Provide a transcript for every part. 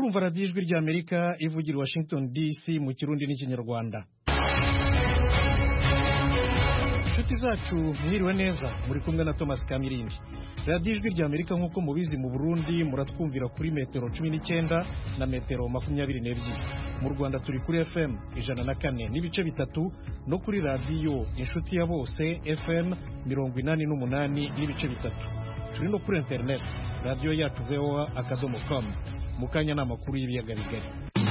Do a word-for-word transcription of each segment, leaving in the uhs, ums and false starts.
kumva radiyo ijwi ry'Amerika ivugira i Washington D C mu Kirundi n'Ikinyarwanda. Inshuti zacu mwiriwe neza, muri kumwe na Thomas Kamirindi. Radiyo ijwi ry'Amerika nk'uko mubizi mu Burundi muratwumvira kuri metero cumi n'icyenda na metero makumyabiri n'ebyiri. Mu Rwanda turi kuri F M ijana na kane n'ibice bitatu no kuri radiyo inshuti ya bose F M mirongo inani n'umunani n'ibice bitatu. Turi no kuri internet radiyo yacu V O A akadomo com. Mukanya n'amakuru y'ibiyaga bigari.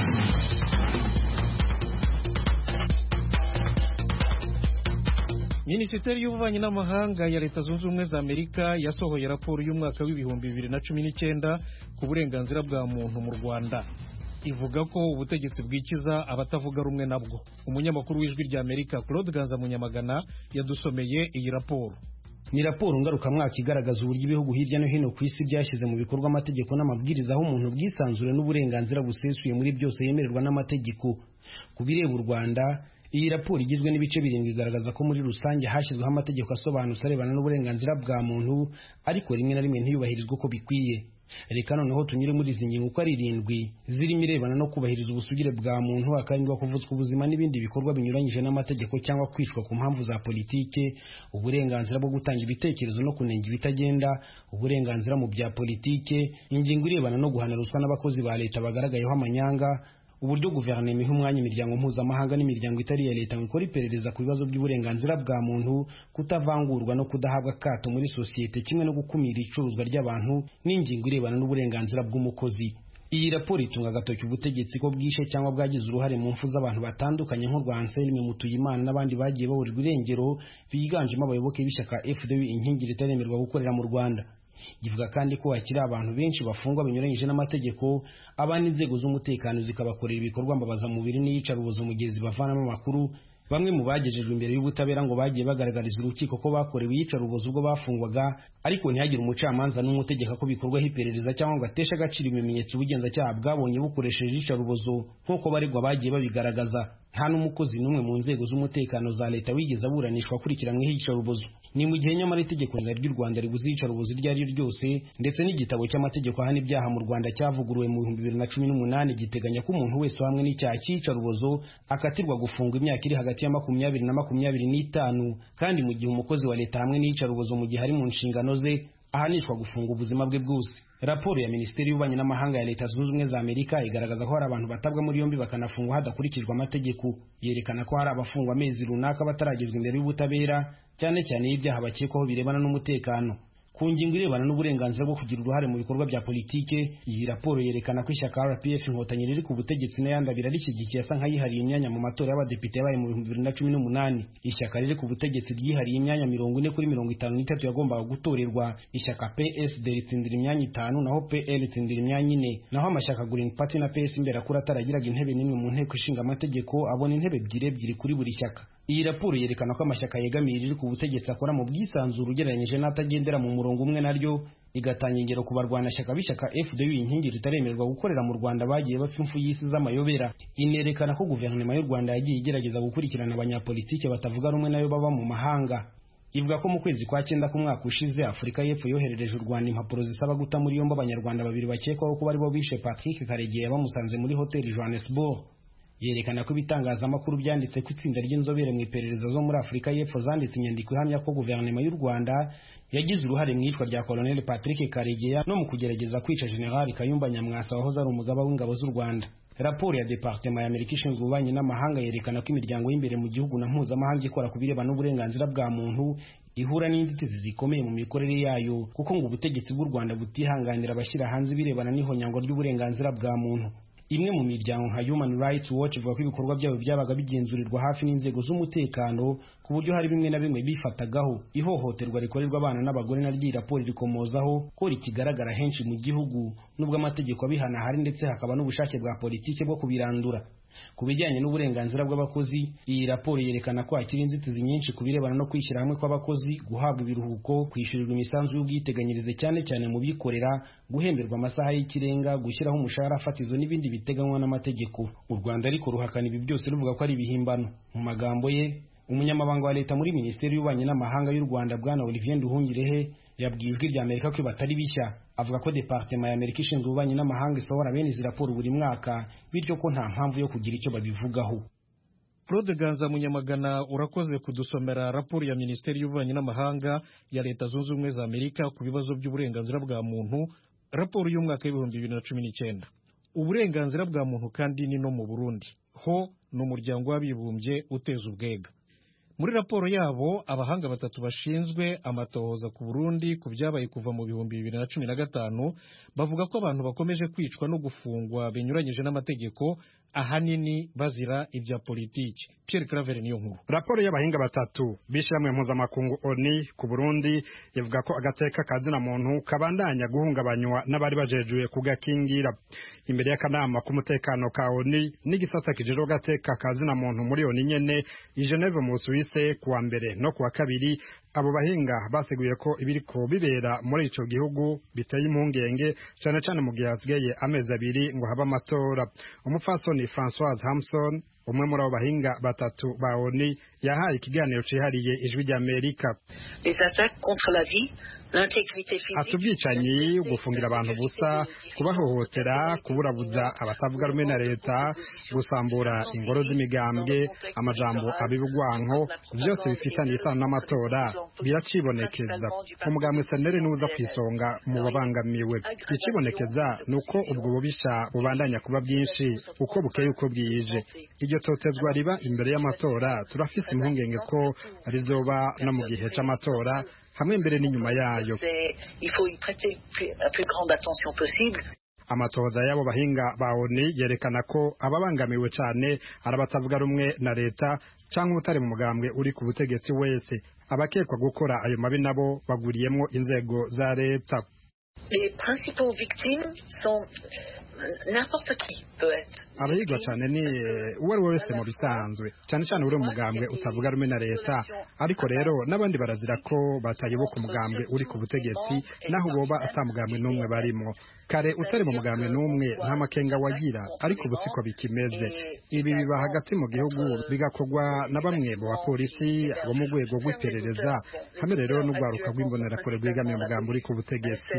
Minisiteri y'ububanyi n'amahanga ya Leta Zunze Ubumwe za Amerika yasohoye raporo y'umwaka w'ibihumbi bibiri na cumi n'icyenda ku burenganzira bwa muntu mu Rwanda. Ivuga ko ubutegetsi bwikiza abatavuga rumwe nabwo. Umunyamakuru w'ijwi ry'Amerika Claude Ganza Munyamagana yadusomeye iyi raporo. Ni raporo ngarukamwaka igaragaza uburyo ibihugu hirya no hino ku isi byashyize mu bikorwa amategeko n'amabwiriza aho umuntu bwisanzure n'uburenganzira busesuye muri byose yemererwa n'amategeko. Ku bireba u Rwanda, iyi raporo igizwe n'ibice birindwi igaragaza ko muri rusange hashyizweho amategeko asobanutse arebana n'uburenganzira bwa muntu, ariko rimwe na rimwe ntiyubahirizwe uko bikwiye. Reka noneho tunyure muri izi ngingo uko ari irindwi zirimo irebana no kubahiriza ubusugire bwa muntu, akarindwa kuvutswa ubuzima n'ibindi bikorwa binyuranyije n'amategeko cyangwa kwicwa ku mpamvu za politike, uburenganzira bwo gutanga ibitekerezo no kunenga ibitagenda, uburenganzira mu bya politike, ingingo irebana no guhana ruswa n'abakozi ba leta bagaragayeho amanyanga, uburyo guverinoma iha umwanya imiryango mpuzamahanga n'imiryango itari iya leta ngo ikore iperereza ku bibazo by'uburenganzira bwa muntu, kutavangurwa no kudahabwa akato muri sosiyete, kimwe no gukumira icuruzwa ry'abantu, n'ingingo irebana n'uburenganzira bw'umukozi. Iyi raporo itunga agatoki ubutegetsi ko bwishe cyangwa bwagize uruhare mu mfu z'abantu batandukanye nk'u Anselme Mutuyimana n'abandi bagiye baburirwa irengero, biganjemo abayoboke b'ishyaka F D U inkingi ritaremerwa gukorera mu Rwanda. Givuga kandi ko hakiri abantu benshi bafungwa binyuranyije n'amategeko, abandi inzego z'umutekano zikabakorera ibikorwa mbabaza mubiri n'iyicarubozo mu gihe zibavanamo amakuru. Bamwe mu bagejejwe imbere y'ubutabera ngo bagiye bagaragariza urukiko ko bakorewe iyicarubozo ubwo bafungwaga, ariko ntihagire umucamanza n'umutegeka ko bikorwaho iperereza cyangwa ngo ateshe agaciro ibimenyetso ubugenzacyaha bwabonye bukoresheje iyicarubozo nk'uko baregwa bagiye babigaragaza. Nta n'umukozi n'umwe mu nzego z'umutekano za leta wigeze aburanishwa akurikiranyweho iyicarubozo. Ni mu gihe nyamara itegeko ry'u Rwanda ribuza iyicarubozo iryo ari ryo ryose, ndetse n'igitabo cy'amategeko ahana ibyaha mu Rwanda cyavuguruwe mu bihumbi bibiri na cumi n'umunani giteganya ko umuntu wese hamwe n'icyaha cy'iyicarubozo akatirwa gufungwa imyaka iri hagati ya makumyabiri na makumyabiri n'itanu, kandi mu gihe umukozi wa leta hamwe n'iyicarubozo mu gihe ari mu nshingano ze ahanishwa gufunga ubuzima bwe bwose. Raporo ya Minisiteri y'Ububanyi n'Amahanga ya Leta Zunze Ubumwe za Amerika igaragaza ko hari abantu batabwa muri yombi bakanafungwa hadakurikijwe amategeko. Yerekana ko hari abafungwa amezi runaka bataragezwa imbere y'ubutabera, cyane cyane y'ibyaha bakekwaho birebana n'umutekano. Ku ngingo irebana n'uburenganzira bwo kugira uruhare mu bikorwa bya politike, iyi raporo yerekana ko ishyaka R P F Inkotanyi riri ku butegetsi n'ayandi abiri rishyigikiye asa nk'ayihariye imyanya mu matora y'abadepite yabaye mu bihumbi bibiri na cumi n'umunani. Ishyaka riri ku butegetsi ryihariye imyanya mirongo ine kuri mirongo itanu n'itatu yagombaga gutorerwa. Ishyaka P S D ritsindira imyanya itanu, naho P L ritsindira imyanya ine. Naho amashyaka Green Party na P S Imberakuri ataragiraga intebe n'imwe mu nteko ishinga amategeko abona intebe ebyiri ebyiri kuri buri shyaka. Iyi raporo yerekana ko amashyaka yegamiye riri ku butegetsi akora mu bwisanzure ugereranyije n'atagendera mu murongo umwe, naryo igatanga ingero ku barwanashyaka b'ishyaka F D U inkingi ritaremerwa gukorera mu Rwanda bagiye bapfa imfu y'isi z'amayobera. Inerekana ko guverinoma y'u Rwanda yagiye igerageza gukurikirana abanyapolitike batavuga rumwe nayo baba mu mahanga. Ivuga ko mu kwezi kwa cyenda k'umwaka ushize Afurika y'Epfo yoherereje u Rwanda impapuro zisaba guta muri yombi abanyarwanda babiri bakekwaho kuba aribo bishe Patrick Karegeya bamusanze muri hoteli Johannesburg. Yerekana ko ibitangazamakuru byanditse ko itsinda ry'inzobere mu iperereza zo muri Afurika y'Epfo zanditse inyandiko ihamya ko guverinoma y'u Rwanda yagize uruhare mu iyicwa rya Colonel Patrick Karegeya no mu kugerageza kwica General Kayumba Nyamwasa wahoze ari umugaba w'ingabo z'u Rwanda. Raporo ya Departement y'Amerika ishinzwe ububanyi n'amahanga yerekana ko imiryango y'imbere mu gihugu na mpuzamahanga ikora ku birebana n'uburenganzira bwa muntu ihura n'inzitizi zikomeye mu mikorere yayo, kuko ngo ubutegetsi bw'u Rwanda butihanganira abashyira hanze ibirebana n'ihonyangwa ry'uburenganzira bwa muntu. Imwe mu miryango nka Human Rights Watch ivuga ko ibikorwa byabo byabaga bigenzurirwa hafi n'inzego z'umutekano, ku buryo hari bimwe na bimwe bifatagaho. Ihohoterwa rikorerwa abana n'abagore naryo iyi raporo rikomozaho ko rikigaragara henshi mu gihugu, nubwo amategeko abihana hari ndetse hakaba n'ubushake bwa politike bwo kubirandura. Ku bijyanye n'uburenganzira bw'abakozi, iyi raporo yerekana ko hakiri inzitizi nyinshi ku birebana no kwishyira hamwe kw'abakozi, guhabwa ibiruhuko, kwishyurirwa imisanzu y'ubwiteganyirize cyane cyane mu bikorera, guhemberwa amasaha y'ikirenga, gushyiraho umushahara fatizo n'ibindi biteganywa n'amategeko. U Rwanda ariko ruhakana ibi byose ruvuga ko ari ibihimbano. Mu magambo ye, umunyamabanga wa leta muri Minisiteri y'Ububanyi n'Amahanga y'u Rwanda Bwana Olivier Nduhungirehe yabwiye ijwi rya Amerika ko batari bishya, avuga ko departement ya Amerika ishinzwe ububanyi n'amahanga isohora bene izi raporo buri mwaka, bityo ko nta mpamvu yo kugira icyo babivugaho. Claude Ganza Munyamagana, urakoze kudusomera raporo ya Minisiteri y'Ububanyi n'Amahanga ya Leta Zunze Ubumwe za Amerika ku bibazo by'uburenganzira bwa muntu, raporo y'umwaka w'ibihumbi bibiri na cumi n'icyenda. Uburenganzira bwa muntu kandi ni no mu Burundi, ho ni umuryango w'abibumbye uteza ubwega. Muri raporo yabo, abahanga batatu bashinzwe amatohoza ku Burundi ku byabaye kuva mu bihumbi bibiri na cumi na gatanu bavuga ko abantu bakomeje kwicwa no gufungwa binyuranyije n'amategeko, ahanini bazira ibya politiki. Pierre Claver niyo nkuru. Raporo y'abahinga batatu bishiramwe mpuzamakungu O N U ku Burundi yavuga ko agateka kazina muntu kabandanya guhungabanywa n'abari bajejuye kugakingira. Imbere y'akanama k'umutekano ka O N U n'igisata kijejwe agateka kazina muntu muri O N U nyene i Geneve mu Suisse kuwa mbere no kuwa kabiri, abo bahinga baseguye ko ibiriko bibera muri ico gihugu biteye impungenge cyane cyane mu gihe hasigaye amezi abiri ngo haba amatora. Umupfasoni Françoise Hamson, umwe muri abo bahinga batatu ba O N U, yahaye ikiganiro cihariye ijwi rya Amerika. Les attaques contre la vie, l'intégrité physique, atubwicanyi, gufungira abantu busa, kubahohotera, kuburabuza abatavuga rumwe na leta, gusambura ingoro z'imigambwe, amajambo abibugwanko, byose bifitanye isano n'amatora biracibonekeza. Umugambwe S N L nuza kwisonga mu babangamiwe. Ikibonekeza nuko ubwo bubisha bubandanya kuba byinshi uko bukeye uko bwije. Iryo totezwa riba imbere y'amatora, turafise impungenge ko rizoba no mu gihe c'amatora hamwe mbere n'inyuma yayo. Il faut y prêter la plus grande attention possible. Amatohoza y'abo bahinga ba O N U yerekana ko ababangamiwe cyane arabatavuga rumwe na leta cyangwa utari mu mugambwe uri ku butegetsi wese. Abakekwa gukora ayo mabi nabo baguriyemo inzego za leta. Les principaux victimes sont n'importe qui peut être. Abahigwa cyane ni uwo ari we wese mu bisanzwe, cyane cyane uri umugambwe utavuga rumwe na leta, ariko rero n'abandi barazira ko batayoboka umugambwe uri ku butegetsi naho boba atamugambwe n'umwe barimo. Kare utari mu mugambwe n'umwe nta makenga wagira, ariko ubusiko bikimeze. Ibi biba hagati mu gihugu bigakorwa na bamwe mu bapolisi abo mu rwego rw'iperereza, hamwe rero n'urwaruka rw'imbonerakure rwegamiye umugambwe uri ku butegetsi.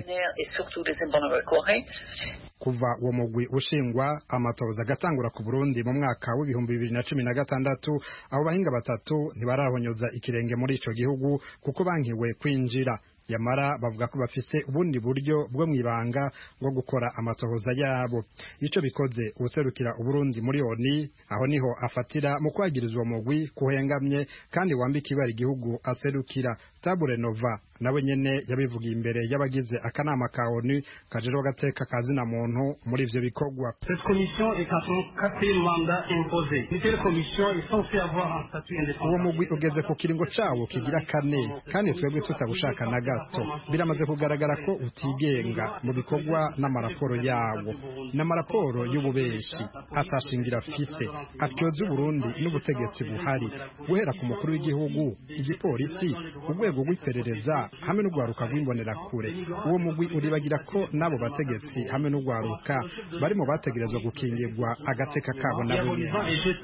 Kuva uwo mugwi ushingwa, amatohoza agatangura ku Burundi mu mwaka w'ibihumbi bibiri na cumi na gatandatu, abo bahinga batatu ntibarahonyoza ikirenge muri ico gihugu kuko bankiwe kwinjira. Yamara bavuga ko bafise ubundi buryo bwo mwibanga bwo gukora amatohoza yabo. Ico bikoze userukira Uburundi muri O N U, aho niho afatira mu kwagirizwa mugwi kuhengamye kandi wambika ibara igihugu aserukira. Tabure Nova nawe nyene yabivugiye imbere y'abagize akanama ka O N U kajejwe agateka kazina muntu muri ivyo bikorwa. Cette commission est à son quatrième mandat imposé. Cette commission est censée avoir un statut indépendant. Uwo mugwi ugeze ku kiringo cawo kigira kane, kandi twebwe tutabushaka na gato. Biramaze kugaragara ko utigenga mu bikorwa n'amaraporo yawo, n'amaraporo y'ububeshi atashingira afise, atyoza Uburundi n'ubutegetsi buhari, guhera ku mukuru w'igihugu, igipolisi, urwego rw'iperereza hamwe n'urwaruka rw'imbonerakure. Uwo mugwi uribagira ko n'abo bategetsi hamwe n'urwaruka bari mu bategerezwa gukingirwa agateka kabo nabo nyene.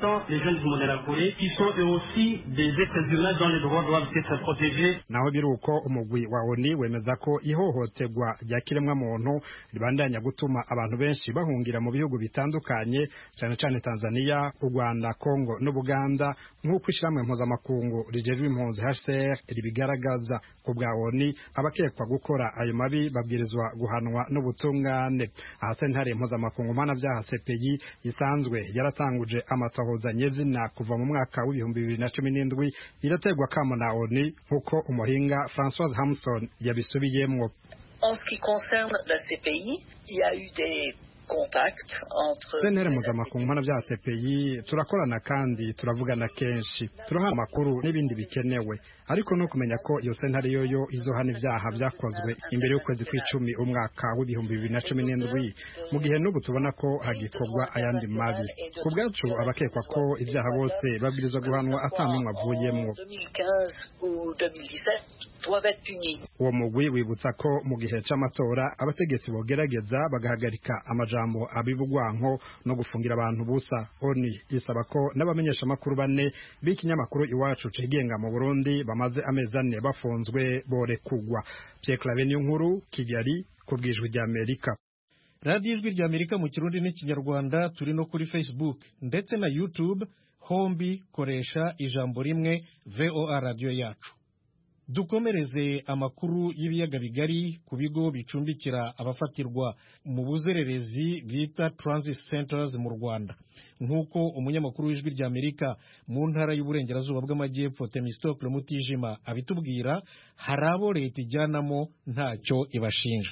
Naho biruko umugwi wa O N U wemeza ko ihohoterwa rya kiremwa muntu ribandanya gutuma abantu benshi bahungira mu bihugu bitandukanye, cyane cyane Tanzania, u Rwanda, Kongo n'Ubuganda, nk'uko ishyirahamwe mpuzamakungu rijejwe impunzi H C R ribigaragaza. Ku bwa O N U, abakekwa gukora ayo mabi babwirizwa guhanwa n'ubutungane. Aha sentare mpuzamakungu mpanavyaha C P I isanzwe yaratanguje amatohoza nyezina kuva mu mwaka w'ibihumbi bibiri na cumi n'indwi, irategwa kamo na O N U nk'uko umuhinga Françoise Hamson yabisubiyemwo. En ce qui concerne la C P I, il y a eu des contacts entre Sentare mpuzamakungu mpanavyaha C P I turakorana kandi turavugana kenshi, turaha amakuru n'ibindi bikenewe, ariko no kumenya ko iyo sentare yoyo izohana ivyaha vyakozwe imbere y'ukwezi kw'icumi umwaka w'ibihumbi bibiri na cumi n'indwi, mu gihe n'ubu tubona ko hagikorwa ayandi mabi. Ku bwacu abakekwa ko ivyaha bose babwirizwa guhanwa atanumwe avuyemwo. Uwo mugwi wibutsa ko mu gihe c'amatora abategetsi bogerageza bagahagarika amajambo abibugwanko no gufungira abantu busa. O N U isaba ko n'abamenyesha makuru bane b'ikinyamakuru Iwacu cigenga mu Burundi bamaze amezi ane bafunzwe borekugwa. Pierre Claver Niyonkuru, Kigali, ku bw'Ijwi ry'Amerika. radiyo Ijwi ry'Amerika mu Kirundi n'Ikinyarwanda, turi no kuri Facebook ndetse na YouTube, hombi koresha ijambo rimwe V O A radiyo yacu. Dukomereze amakuru y'ibiyaga bigari ku bigo bicumbikira abafatirwa mu buzererezi bita Transit Centers mu Rwanda. Nk'uko umunyamakuru w'Ijwi ry'Amerika mu ntara y'uburengerazuba bw'amajyepfo Themistocle Mutijima abitubwira, hari abo leta ijyanamo ntacyo ibashinja.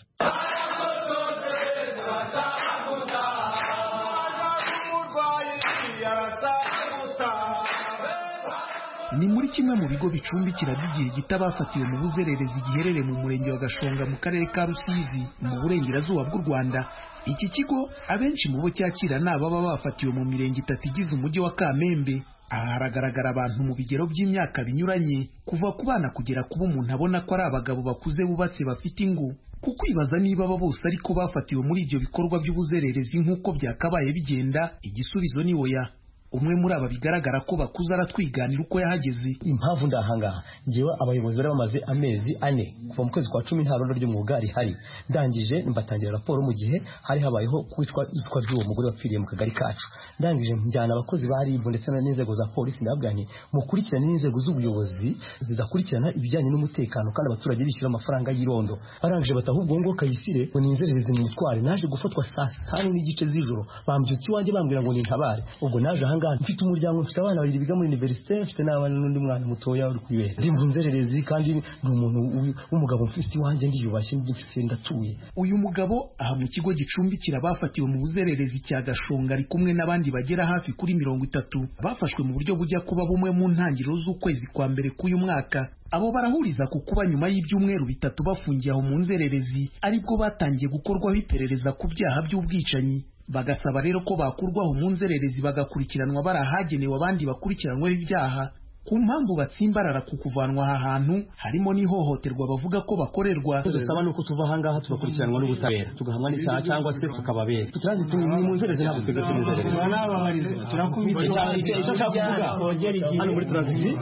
Ni muri kimwe mu bigo bicumbikira by'igihe gito abafatiwe mu buzererezi giherereye mu murenge wa Gashonga mu karere ka Rusizi mu burengerazuba bw'u Rwanda. Iki kigo abenshi mu bo cyakira ni ababa bafatiwe mu mirenge itatu igize umujyi wa Kamembe. Aha haragaragara abantu mu bigero by'imyaka binyuranye, kuva ku bana kugera ku bo umuntu abona ko ari abagabo bakuze bubatse bafite ingo. Kukwibaza niba aba bose ariko bafatiwe muri ibyo bikorwa by'ubuzererezi nk'uko byakabaye bigenda, igisubizo ni oya. Umwe muri aba bigaragara ko bakuze aratwiganira uko yahageze. Impamvu ndahangaha ngewe abayobozi bari bamaze amezi ane kuva mu kwezi kwa cumi nta rondo ry'umwuga rihari. Ndangije mbatangira raporo mu gihe hari habayeho kwicwa yitwa ry'uwo mugore wapfiriye mu kagari kacu. Ndangije njyana abakozi bari bo ndetse n'inzego za polisi nabwanye mukurikirana n'inzego z'ubuyobozi zidakurikirana ibijyanye n'umutekano kandi abaturage bishyura amafaranga y'irondo. Barangije batahubwo ngo Kayisire ngo ninzerereze mu mutware. Naje gufatwa saa tanu n'igice z'ijoro, bambyutse iwanjye bambwira ngo nintabare. Ubwo naje mfite umuryango, mfite abana babiri biga muri universite, mfite n'abana n'undi mwana mutoya uri kwibera. Ndi mu nzererezi kandi ni umuntu w'umugabo mfite iwanjye ndiyubashye ndifite ndatuye. Uyu mugabo aha mu kigo gicumbikira bafatiwe mu buzererezi cya Gashonga ari kumwe n'abandi bagera hafi kuri mirongo itatu bafashwe mu buryo bujya kuba bumwe mu ntangiriro z'ukwezi kwa mbere k'uyu mwaka. Abo barahuriza ku kuba nyuma y'ibyumweru bitatu bafungiye aho mu nzererezi aribwo batangiye gukorwaho iperereza ku byaha by'ubwicanyi. Bagasaba rero ko bakurwaho mu nzererezi bagakurikiranwa barahagenewe abandi bakurikiranweho ibyaha. Ku mpamvu batsimbarara ku kuvanwa aha hantu harimo n'ihohoterwa bavuga ko bakorerwa. Dusaba nuko tuva ahangaha tugakurikiranwa n'ubutabera tugahamwa n'icyaha cyangwa se tukababera. Tutazi tuni mu nzererezi ntabwo twebwe tunezereza. Turakumvise cyane icyo cyakuvuga hano muri transit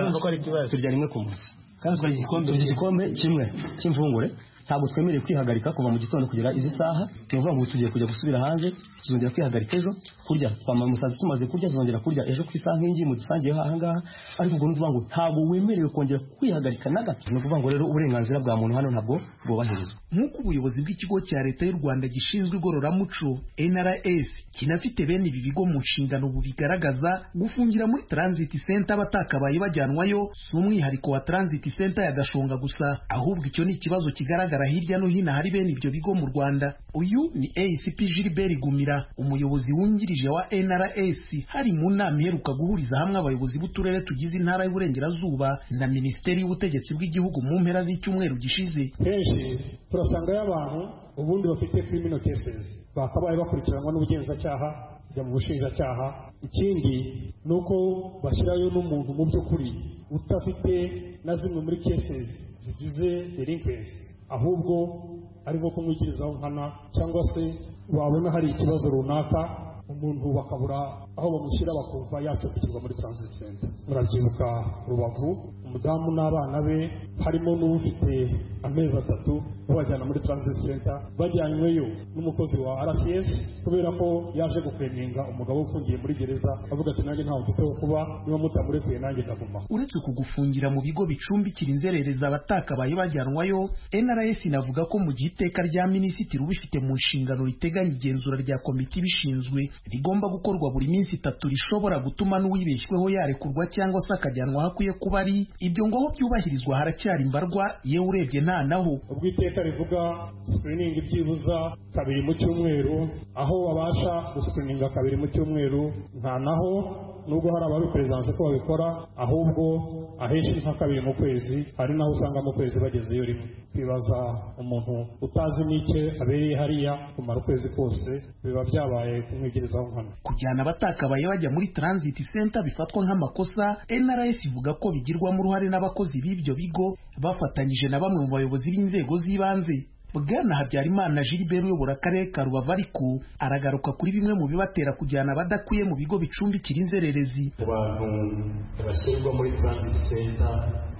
turya rimwe ku munsi kandi twari igikombe igikombe kimwe cy'imvungure. Ntabwo twemereye kwihagarika kuva mu gitondo kugera izi saha. Tuvuga ngo tugiye kujya gusubira hanze, tuzongera kwihagarika ejo kurya twamara umusazi tumaze kurya tuzongera kurya ejo ku isaha nk'ingi mu dusangiye aha ngaha. Ariko ubwo nuvuga ngo ntabwo wemerewe kongera kwihagarika na gato. Ni ukuvuga ngo rero uburenganzira bwa muntu hano ntabwo bwubahirizwa. Nk'uko ubuyobozi bw'ikigo cya leta y'u Rwanda gishinzwe igororamuco N R S kinafite bene ibi bigo mu nshingano ubu bigaragaza, gufungira muri Transit Center batakabaye bajyanwayo si umwihariko wa Transit Center ya Gashonga gusa, ahubwo icyo ni ikibazo kigaragara hirya no hino hari bene ibyo bigo mu Rwanda. Uyu ni A C P Gilbert Gumira, umuyobozi wungirije wa N R S, hari mu nama iheruka guhuriza hamwe abayobozi b'uturere tugize intara y'uburengerazuba na Minisiteri y'Ubutegetsi bw'Igihugu mu mpera z'icyumweru gishize. Kenshi turasangayo abantu ubundi bafite criminal cases bakabaye bakurikiranwa n'ubugenzacyaha bya mu bushinjacyaha. Ikindi nuko bashyirayo n'umuntu mu by'ukuri utafite na zimwe muri cases zigize delinquency, ahubwo ari nko kumwigirizaho nkana cyangwa se wabona hari ikibazo runaka umuntu bakabura aho bamushyira bakumva yacumbikirwa muri Transit Center. Murabyibuka Rubavu, umudamu n'abana be harimo n'ufite amezi atatu babajyana muri Transit Center, bajyanyweyo n'umukozi wa R C S kubera ko yaje gukweninga umugabo ufungiye muri gereza avuga ati nanjye ntawe mfite wo kuba, niba mutamurekuye nanjye ndaguma. Uretse kugufungira mu bigo bicumbikira inzerereza abatakabaye bajyanwayo, N R S inavuga ko mu gihe iteka rya minisitiri ubifite mu nshingano riteganya igenzura rya komite ibishinzwe rigomba gukorwa buri minsi itatu rishobora gutuma n'uwibeshyweho yarekurwa cyangwa se akajyanwa aho akwiye kuba ari. Ibyo ngo aho byubahirizwa haracyari imbarwa, yewe urebye nta naho. Ubwo iteka rivuga screening byibuza kabiri mu cyumweru, aho babasha guscreeninga kabiri mu cyumweru nta naho, nubwo hari ababiperesanse ko babikora, ahubwo ahenshi nka kabiri mu kwezi, hari naho usanga mu kwezi bagezeyo rimwe. Kwibaza umuntu utazi n'icye abereye hariya kumara ukwezi kose biba byabaye kumwigirizaho nkana. Kujyana abatakabaye bajya muri Transit Center bifatwa nk'amakosa. N R S ivuga ko bigirwamo uruhare n'abakozi b'ibyo bigo bafatanyije na bamwe mu bayobozi b'inzego z'ibanze. Bwana Habyarimana Gilbert uyobora akarere ka Rubavu ariko aragaruka kuri bimwe mu bibatera kujyana abadakwiye mu bigo bicumbikira inzererezi. Abantu bashyirwa muri Transit Center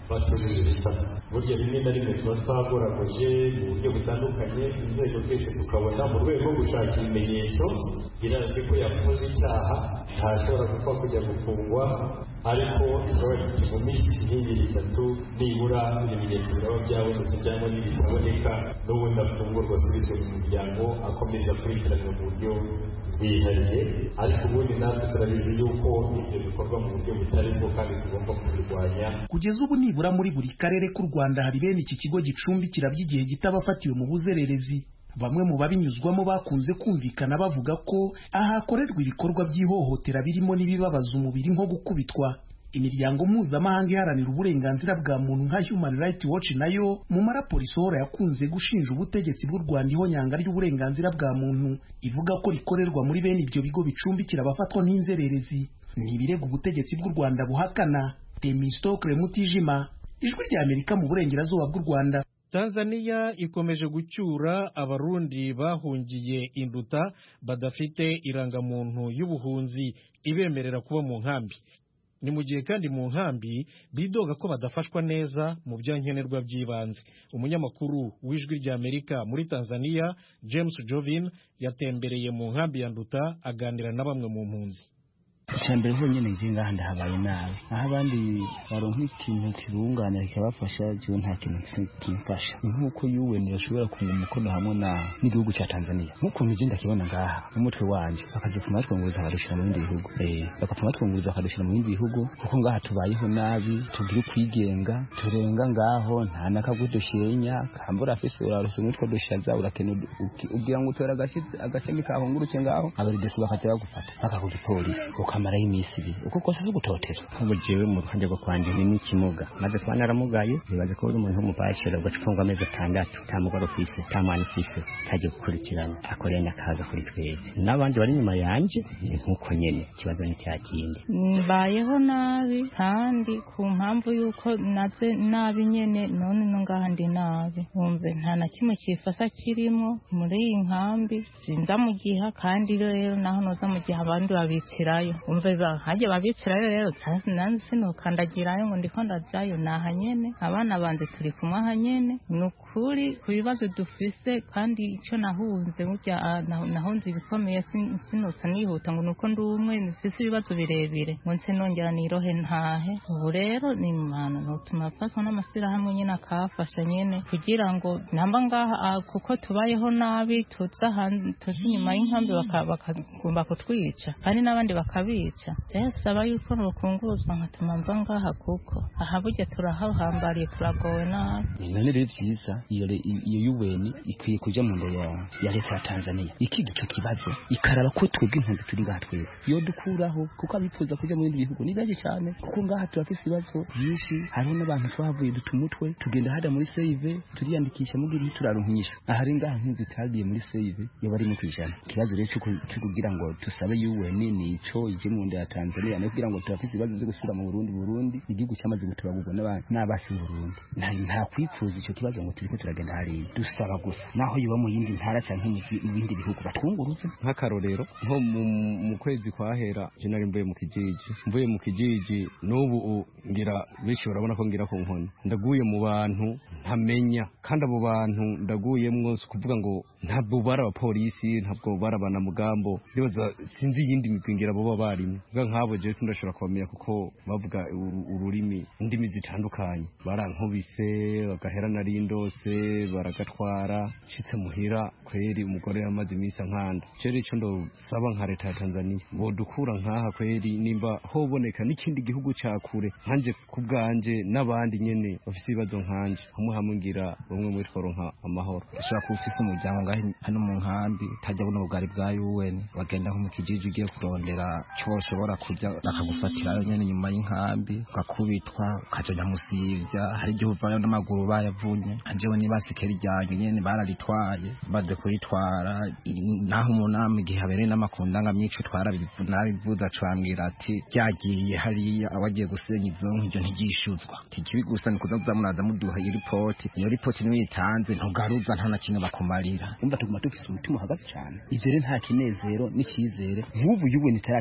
batujuje ibisabwa. Burya rimwe na rimwe tuba twagoragoje mu buryo butandukanye, inzego twese tukabona mu rwego rwo gushaka ibimenyetso birazwi ko yakoze icyaha ntashobora gupfa kujya gufungwa, ariko ishobora kuti mu minsi nk'ibiri itatu nibura ibimenyetso biraba byabonetse cyangwa n'ibitaboneka n'ubundi afungurwa asubizwe mu muryango akomeza akurikiranwa mu buryo bwihariye. Ariko ubundi natwe turabizi yuko ibyo bikorwa mu buryo butari bwo kandi tugomba kubirwanya. Kugeza ubu nibura muri buri karere k'u Rwanda hari bene iki kigo gicumbikira by'igihe gito abafatiwe mu buzererezi. Bamwe mu babinyuzwamo bakunze kumvikana bavuga ko ahakorerwa ibikorwa by'ihohotera birimo n'ibibabaza umubiri nko gukubitwa. Imiryango mpuzamahanga iharanira uburenganzira bwa muntu nka Human Rights Watch nayo mu maraporo isohora yakunze gushinja ubutegetsi bw'u Rwanda ihonyanga ry'uburenganzira bwa muntu, ivuga ko rikorerwa muri bene ibyo bigo bicumbikira abafatwa nk'inzererezi. Ni ibirego ubutegetsi bw'u Rwanda buhakana. Temistokle Mutijima, Ijwi rya Amerika mu burengerazuba bw'u Rwanda. Tanzania ikomeje gucyura abarundi bahungiye Induta badafite irangamuntu y'ubuhunzi ibemerera kuba mu nkambi. Ni mu gihe kandi mu nkambi bidoga ko badafashwa neza mu byankenerwa by'ibanze. Umunyamakuru w'Ijwi rya Amerika muri Tanzania James Jovin yatembereye mu nkambi ya Nduta aganira na bamwe mu mpunzi. Cyambere honyine nzi ngahanda habaye nabi, aho abandi baronka ikintu kirungana kikabafasha cyo nta kintu kimfasha. Nkuko U N yashobora kunga umukono hamwe na n'igihugu cya Tanzania, nkuko mwijinda kibona ngaha umutwe wanje bakaje kuma twonguza barushira mu bindi bihugu, eh bakapfa twonguza barushira mu bindi bihugu, kuko ngaha tubayeho nabi, tugira kwigenga, turenga ngaho nta nakagudushenya kambura afise uraruse umutwe dushaza urakene ubwira ngo utora agashitse agashemi kaho nguruke ngaho abari desu bakaje bagufata bakakuza polisi kamara y'imisiri uko kose zugutotera. Ubu jewe mu ruhande rwo kwanje ni kimuga maze kuba naramugaye, bibaze ko uri umuntu w'umubashira ugacufungwa amezi atandatu tamugora ofisi tamani ofisi taje gukurikirana akorenya kaza kuri twese n'abandi bari nyuma yanje nkuko nyene kibazo ni cyakindi. Mbayeho nabi kandi ku mpamvu yuko naze nabi nyene none no ngahandi nabi, umve nta na kimwe kifasa kirimo muri iyi nkambi sinza mu giha, kandi rero naho noza mu giha abandi babicirayo umve ba haje babicirayo rero nanze sinokandagirayo ngo ndiko ndajayo naha nyene abana banze turi kumwe aha nyene. Nukuri ku bibazo dufise kandi icyo nahunze burya nahunze ibikomeye sinotsa nihuta ngo nuko ndi umwe nifise ibibazo birebire ngo nse nongera nirohe ntahe. Ubu rero ni imana notuma faswa n'amasira hamwe nyene akafasha nyene kugira ngo namba ngaha kuko tubayeho nabi tuza tuzi nyuma y'inkambi bakagomba kutwica kandi n'abandi bakabica. Saba yuko nokunguzwa nkatuma mva ngaha kuko aha burya turahahambariye turagowe nabi. None rero byiza iyo iyo U N ikwiye kuja mu ndo ya leta ya Tanzania ikiga icyo kibazo ikaraba ko twebwe impunzi turi ngaha twese yo dukuraho, kuko abifuza kuja mu bindi bihugu ni benshi cyane, kuko ngaha turafise ibibazo byinshi. Hariho n'abantu twavuye dutumutwe tugenda hada muri save turiyandikisha mu gihe turarunkisha ahari ngaha nkinzi tagiye muri save yo bari mu kwijana. Kibazo rero cyo kugira ngo tusabe U N ni ico ije mu ndo ya Tanzania no kugira ngo turafise ibibazo byo gusura mu Burundi Burundi igihugu cyamaze gutubagurwa n'abasi mu Burundi. Nta nta kwifuza icyo kibazo ngo turiko turagenda hari dusaba gusa naho yuba mu yindi ntara cyangwa mu bindi bihugu batwungurutse. Nk'akarorero nko mu kwezi kwahera je nari mvuye mu kijiji mvuye mu kijiji n'ubu ngira bishi urabona ko ngira ko nkoni ndaguye mu bantu ntamenya, kandi abo bantu ndaguyemwo kuvuga ngo ntabwo bara abapolisi ntabwo bara bana mugambo nibaza sinzi yindi mipingira bo babarimo nga nkabo je sindashobora kubamenya kuko bavuga ururimi indimi zitandukanye. Barankubise bagahera nari ndose baragatwara shitse muhira kweri umugore yamaze imisa nkanda. Cyo ico ndo saba nka leta ya Tanzania bo dukura nkaha kweri nimba hoboneka n'ikindi gihugu cakure nkanje kubganje n'abandi nyene bafise ibibazo nkanje hamwe hamwe ngira bamwe muri tworonka amahoro. Ashaka kufisa umuryango ngahe hano mu nkambi tajya buno bugari bwa U N bagenda nko mu kijiji ugiye kurondera cyo ushobora kujya bakagufatira nyene nyuma y'inkambi ukakubitwa ukaja musivya. Hari igihe uvayo n'amaguru bayavunye anjewe nibasikera ijyanyo nyene bararitwaye baze kuritwara naho umunama igihe habereye n'amakundanga myinshi twara bivuza cambwira ati byagiye hariya abagiye gusenya izo nk'ibyo ntigishuzwa tikibi gusa ni kuza munaza muduha iyi report. Iyo report niyo itanze ntugaruza nta na kimwe bakumarira umva tuguma dufise umutima hagaze cyane. Ivyo rero nta kinezero n'ikizere nk'ubu yuwe nitarashira mu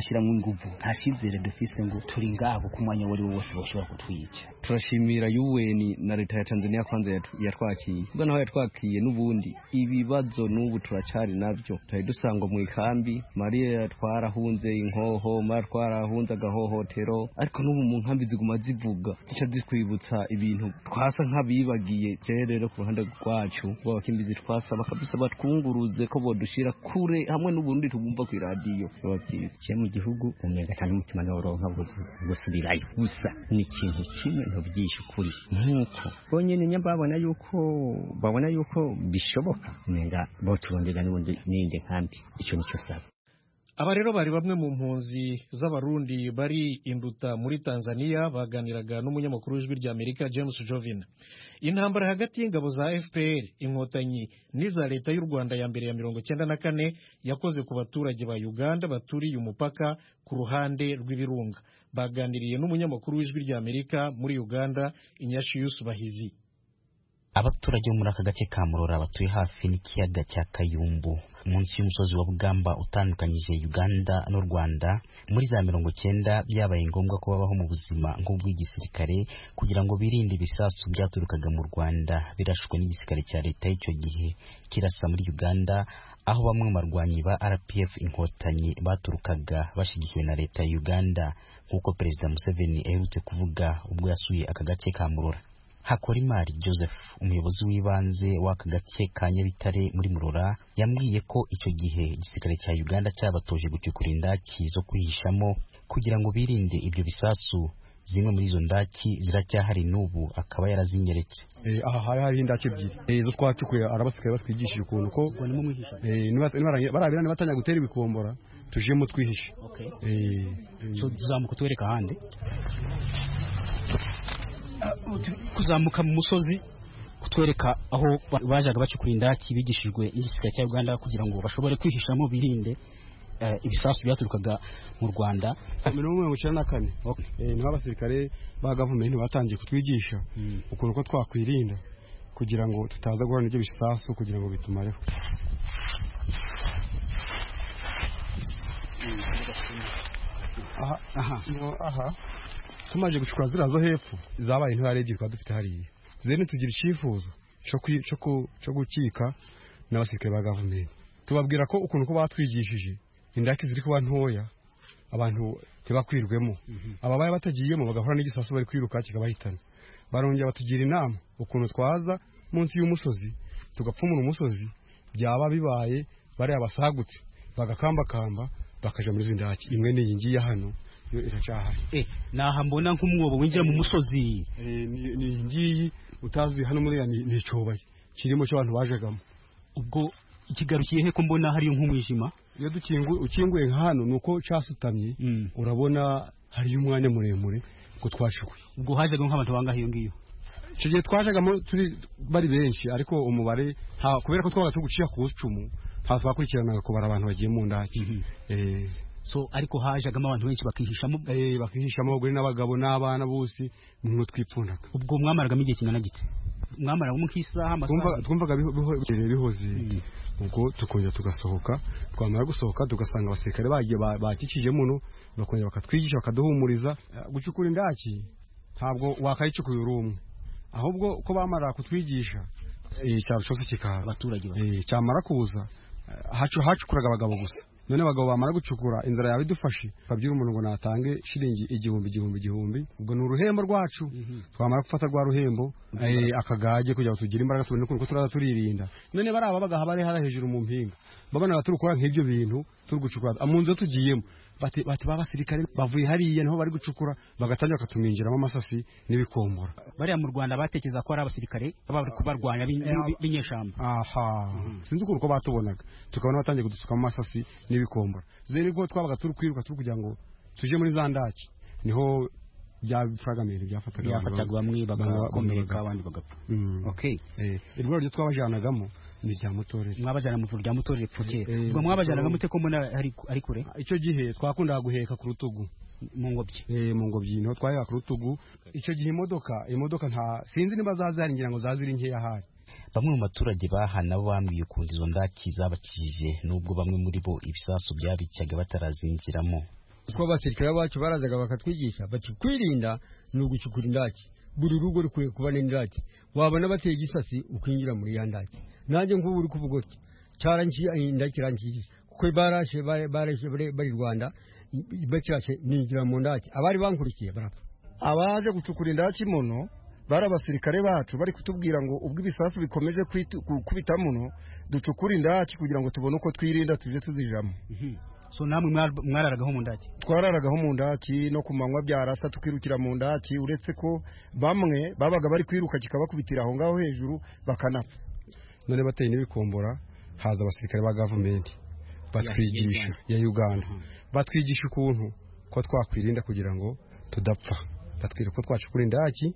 inguvu nta cyizere dufise ngo turi ngabo ku mwanya wari wose bashobora kutwica. Turashimira U N na leta ya Tanzania kwanza yatwakiye ubwo naho yatwakiye n'ubundi ibibazo n'ubu turacari navyo tari dusangwa mu ikambi Maria yatwarahunze inkoho Maria twarahunze agahohotero ariko n'ubu mu nkambi ziguma zivuga zica zikwibutsa ibintu twasa nk'abibagiye rero ku ruhande rwacu rw'abakimbizi twasaba kabisa batwunguruze ko bodushira kure hamwe n'ubundi tugumva ku radio bakiye mu gihugu umwe gatanu umutima n'oronka gusubirayo gusa ni ikintu kimwe no byisha kuri nkuko bonyene nyamba babona yuko babona yuko bishoboka nenga boturondera n'ubundi ninde nkambi ico nico saba. Aba rero bari bamwe mu mpunzi z'abarundi bari Induta muri Tanzania baganiraga n'umunyamakuru w'ijwi rya Amerika James Jovin. Intambara hagati y'ingabo za F P R inkotanyi n'iza leta y'u Rwanda ya mbere ya mirongo cyenda na kane yakoze ku baturage ba Uganda baturiye umupaka ku ruhande rw'ibirunga. Baganiriye n'umunyamakuru w'ijwi rya Amerika muri Uganda Inyashiyusu Bahizi. Abaturage muri aka gace ka Murora batuye hafi n'ikiyaga cya Kayumbu munsi y'umusozi wa Bugamba utandukanyije Uganda n'u Rwanda muri za mirongo cyenda byabaye ngombwa ko babaho mu buzima nk'ubw'igisirikare kugira ngo birinde ibisasu byaturukaga mu Rwanda birashwe n'igisirikare cya leta y'icyo gihe kirasa muri Uganda aho bamwe mu barwanyi ba R P F inkotanyi baturukaga bashigikiwe na leta ya Uganda nk'uko Perezida Museveni aherutse kuvuga ubwo yasuye aka gace ka Murora. Hakorimari Joseph umuyobozi w'ibanze w'aka gace ka Nyabitare muri Murora yambwiye ko icyo gihe igisirikare cya Uganda cyabatoje gucukura indaki zo kwihishamo kugira ngo birinde ibyo bisasu. Zimwe muri izo ndaki ziracyahari n'ubu akaba yarazinyeretse. Eh aha hari hari indaki ebyiri eh zo twacukuye arabasikaye batwigishije ukuntu ko eh barabirane batanya gutera ibikombora tujemo twihishe. Okay. Eh so tuzamuka twereka hande kuzamuka mu musozi kutwereka aho bajaga bacukura indaki bigishijwe igisirikare cya Uganda kugira ngo bashobore kwihishamo birinde uh, ibisasu byaturukaga mu Rwanda. mirongo icyenda na kane eh niho abasirikare ba government batangiye kutwigisha mm. ukuntu ko twakwirinda kugira ngo tutaza guhura n'ibyo bisasu kugira ngo bitumareho. aha aha no aha tumaje gucukura zira zo hepfo zabaye ntibarebye kwa dufite hariya zene tugira icifuzo cyo cyo cyo gukika n'abasirikare ba government tubabwira ko ukuntu ko batwigishije indaki ziri kuba ntoya abantu tebakwirwemo mm -hmm. ababaye batagiyemo bagahora n'igisasu bari kwiruka kikabahitana barongera batugira inama ukuntu twaza munsi y'umusozi tugapfumura umusozi byaba bibaye bari abasagutse bagakamba kamba bakaja muri zindaki imwe n'iyingiye hano yo iracahari eh naha mbona nk'umwobo winjira mu musozi eh ni ngiyi utazi hano muri ya ni cobaye kirimo cyo abantu bajegamo ubwo ikigarukiye he ko mbona hari nk'umwijima iyo dukinguye ukinguye nka hano nuko cyasutamye mm. urabona hari umwanya muremure ko twashukuye ubwo hajaga nk'abantu bangahe iyo ngiyo cyo gihe twajagamo turi bari benshi ariko umubare ha kubera ko twabaga tuguciya ku cumu nta twakurikiranaga ko bara abantu bagiye mu ndaki mm -hmm. eh so ariko hajagamo abantu benshi bakihishamo eh bakihishamo abagore n'abagabo n'abana bose mu twipfundaga ubwo mwamaragamo igihe kingana gite mwamara mu kisaha amasaha twumvaga bihoze mm. ubwo tukongera tugasohoka twamara gusohoka tugasanga abasirikare bagiye bakikije muno bakongera bakatwigisha bakaduhumuriza gucukura indaki ntabwo wakayicukuye urumwe ahubwo ko bamara kutwigisha eh cyaro cyose kikaza abaturage eh cyamara kuza hacu hacukuraga abagabo gusa none abagabo bamara gucukura inzara yawe idufashe kabyira umuntu ngo natange shilingi igihumbi igihumbi igihumbi ubwo ni uruhembo rwacu mm -hmm. twamara gufata rwa ruhembo mm -hmm. eh akagaje kugira ngo tugire imbaraga tubone ko turaza turirinda none bari aba baga habari hara hejuru mu mpinga babona baturukora nk'ibyo bintu turgucukura amunzo tugiyemo bati bati babasirikare bavuye hariya niho bari gucukura bagatangira katuminjiramo amasasi n'ibikombora bari mu Rwanda batekeza ko ari abasirikare bari kubarwanya binyeshamba aha mm -hmm. sinzi uko batubonaga tukabona batangiye kudusukamo amasasi n'ibikombora zene ko twabaga turi kwiruka turi kugira ngo tuje muri zandaki niho bya fragamere byafataga byafataga bamwe bagakomereka abandi bagapfa okay eh irwo ryo twabajanagamo ni rya mutorere mwabajana mu rya mutorere pfuke ubwo mwabajanaga mute ko mbona ari ari kure icyo gihe twakundaga guheka ku rutugu mu ngobyi eh mu ngobyi niho twaheka ku rutugu icyo gihe imodoka imodoka nta sinzi niba zazaringira ngo zazira inkeya hari bamwe mu baturage bahana bambwiye ukundi izo ndaki zabakije nubwo bamwe muri bo ibisasu byabicyaga batarazinjiramo kuko abasirikare bacu barazaga bakatwigisha bati kwirinda ni ugucukura indaki buri rugo rukwiye kuba n'indaki wabona bateye igisasi ukinjira muri ya ndaki nanjye nk'ubu uri kuvuga iki cyarangiye indaki irangiye kuko barashe barashe bari Rwanda bakirashe ninjira mu ndaki abari bankurikiye barapfa abaje gucukura indaki muno bara abasirikare bacu bari kutubwira ngo ubwo ibisasu bikomeje kubita muno ducukura indaki kugira ngo tubone uko twirinda tuje tuzijamo. So namwe mwararagaho mu ndaki? Twararagaho mu ndaki no kumanywa byarasa tukirukira mu ndaki uretse ko bamwe babaga bari kwiruka kikabakubitira aho ngaho hejuru bakanapfa. None bateye n'ibikombora haza abasirikare ba government batwigisha ya Uganda batwigisha ukuntu ko twakwirinda kugira ngo tudapfa batwira ko twacukura indaki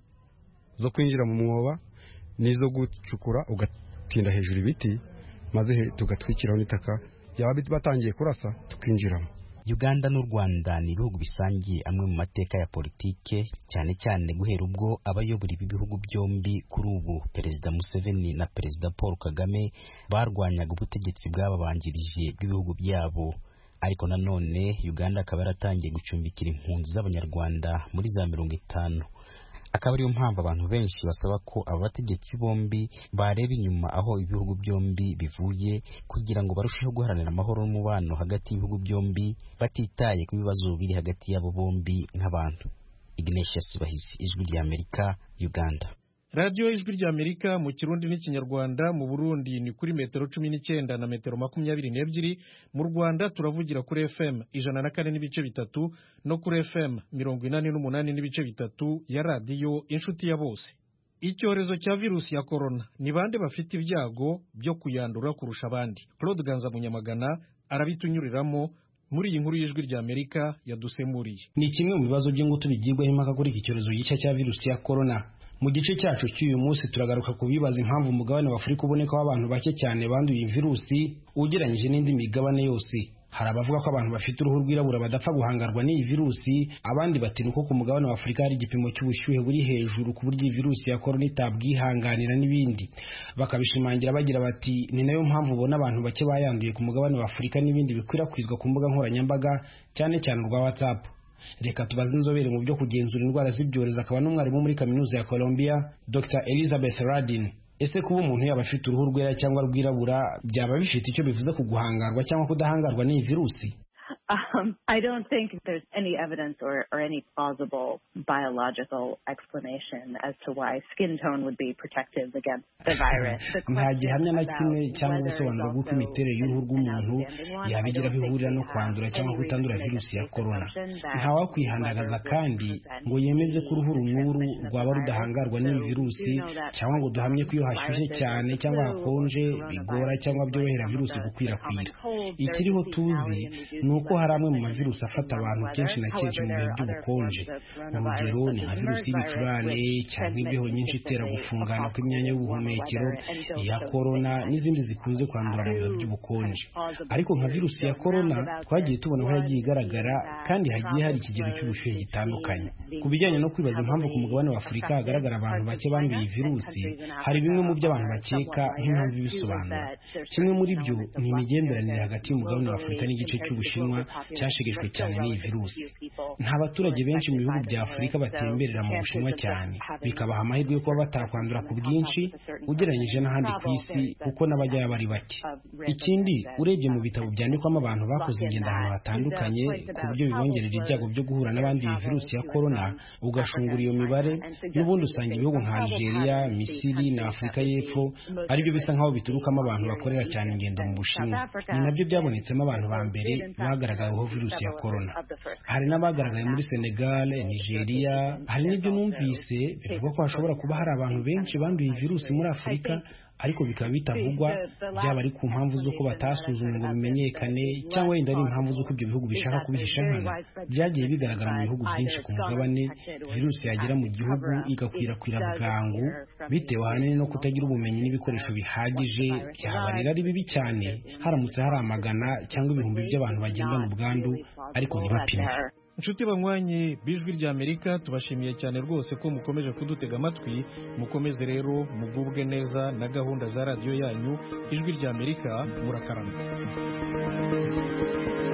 zo kwinjira mu mwoba nizo gucukura ugatinda hejuru ibiti maze tugatwikiraho n'itaka byaba batangiye kurasa tukinjiramo. Uganda n'u Rwanda ni ibihugu bisangiye amwe mu mateka ya politike cyane cyane guhera ubwo abayobora ibi bihugu byombi kuri ubu Perezida Museveni na Perezida Paul Kagame barwanyaga ubutegetsi bw'ababanjirije bw'ibihugu byabo. Ariko nanone Uganda akaba yaratangiye gucumbikira impunzi z'abanyarwanda muri za mirongo itanu. Akaba ariyo mpamvu abantu benshi basaba ko aba bategetsi bombi bareba inyuma aho ibihugu byombi bivuye kugira ngo barusheho guharanira amahoro n'umubano hagati y'ibihugu byombi batitaye ku bibazo biri hagati yabo bombi nk'abantu. Ignatius Bahizi, Ijwi ry'Amerika, Uganda. Radio Ijwi ry'Amerika mu Kirundi n'Ikinyarwanda, mu Burundi ni kuri metero cumi n'icyenda na metero makumyabiri n'ebyiri, mu Rwanda turavugira kuri F M ijana na kane n'ibice bitatu no kuri F M mirongo inani n'umunani n'ibice bitatu ya radio Inshuti ya Bose. Icyorezo cya virusi ya corona ni bande bafite ibyago byo kuyandura kurusha abandi? Claude Ganza Munyamagana arabitunyuriramo muri iyi nkuru y'Ijwi ry'Amerika yadusemuriye. Ni kimwe mu bibazo by'ingutu bigirwaho impaka kuri iki cyorezo gishya cya virusi ya corona. Mu gice cyacu cy'uyu munsi turagaruka ku bibaza impamvu umugabane wa Afurika ubonekaho abantu bake cyane banduye virusi ugereranyije n'indi migabane yose. Hari abavuga ko abantu bafite uruhu rwirabura badapfa guhangarwa n'iyi virusi, abandi bati nuko ku mugabane wa Afurika hari igipimo cy'ubushyuhe buri hejuru ku buryo virusi ya corona itabwihanganira n'ibindi. Bakabishimangira bagira bati ni nayo mpamvu ubona abantu bake bayanduye ku mugabane wa Afurika n'ibindi bikwirakwizwa ku mbuga nkoranyambaga cyane cyane urwa WhatsApp. Reka tubaze inzobere mu byo kugenzura indwara z'ibyorezo akaba n'umwarimu muri kaminuza ya Columbia Doctor Elizabeth Radin. Ese kuba umuntu yaba afite uruhu rwera cyangwa rwirabura byaba bifite icyo bivuze ku guhangarwa cyangwa kudahangarwa n'iyi virusi? Um, I don't think there's any evidence or, or any plausible biological explanation as to why skin tone would be protective against the virus. Nta gihamya na kimwe cyangwa gusobanura bw'uko imiterere y'uruhu rw'umuntu yabigira bihurira no kwandura cyangwa kutandura virusi ya corona. Nta wakwihandagaza kandi ngo yemeze ko uruhu rumwuru rwaba rudahangarwa n'iyi virusi cyangwa ngo duhamye ko iyo hashyushye cyane cyangwa hakonje bigora cyangwa byorohera virusi gukwirakwira. Ikiriho tuzi ni uko hari amwe mu mavirusi afata abantu kenshi na kenshi mu bihe by'ubukonje. Urugero ni nka virusi y'ibicurane cyangwa imbeho nyinshi itera gufungana kw'imyanya y'ubuhumekero, iya corona n'izindi zikunze kwandura mu bihe by'ubukonje. Ariko nka virusi ya corona twagiye tubona aho yagiye igaragara kandi hagiye hari ikigero cy'ubushyuhe gitandukanye. Ku bijyanye no kwibaza impamvu ku mugabane wa Afurika hagaragara abantu bake banduye virusi, hari bimwe mu byo abantu bakeka nk'impamvu ibisobanura. Kimwe muri byo ni imigenderanire hagati y'umugabane wa Afurika n'igice cy'Ubushinwa cyashegeshwe cyane n'iyi virusi. Nta baturage benshi mu bihugu bya Afurika batemberera mu Bushinwa cyane, bikabaha amahirwe yo kuba batakwandura ku bwinshi ugereranyije n'ahandi ku isi kuko n'abajyayo bari bake. Ikindi, urebye mu bitabo byandikwamo abantu bakoze ingendo ahantu hatandukanye ku buryo bibongerera ibyago byo guhura n'abandi iyi virusi ya corona, ugashungura iyo mibare, n'ubundi usanga ibihugu nka Algeria, Misiri na Afurika y'Epfo aribyo bisa nk'aho biturukamo abantu bakorera cyane ingendo mu Bushinwa. Ni nabyo byabonetsemo abantu ba mbere bagaragayeho virusi ya corona. Hari n'abagaragaye muri Senegal, Nigeria, hari n'ibyo numvise bivuga ko hashobora kuba hari abantu benshi banduye virusi muri Afurika ariko bikaba bitavugwa, byaba ari ku mpamvu z'uko batasuzumwe ngo bimenyekane cyangwa wenda ari impamvu z'uko ibyo bihugu bishaka kubihisha nkana. Byagiye bigaragara mu bihugu byinshi ku mugabane virusi yagera mu gihugu igakwirakwira bwangu bitewe ahanini no kutagira ubumenyi n'ibikoresho bihagije, byabarira ari bibi cyane haramutse hari amagana cyangwa ibihumbi by'abantu bagendana ubwandu ariko ntibapime. Inshuti banywanyi b'Ijwi ry'Amerika, tubashimiye cyane rwose ko mukomeje kudutega amatwi. Mukomeze rero mugubwe neza na gahunda za radio yanyu Ijwi ry'Amerika. Murakarama.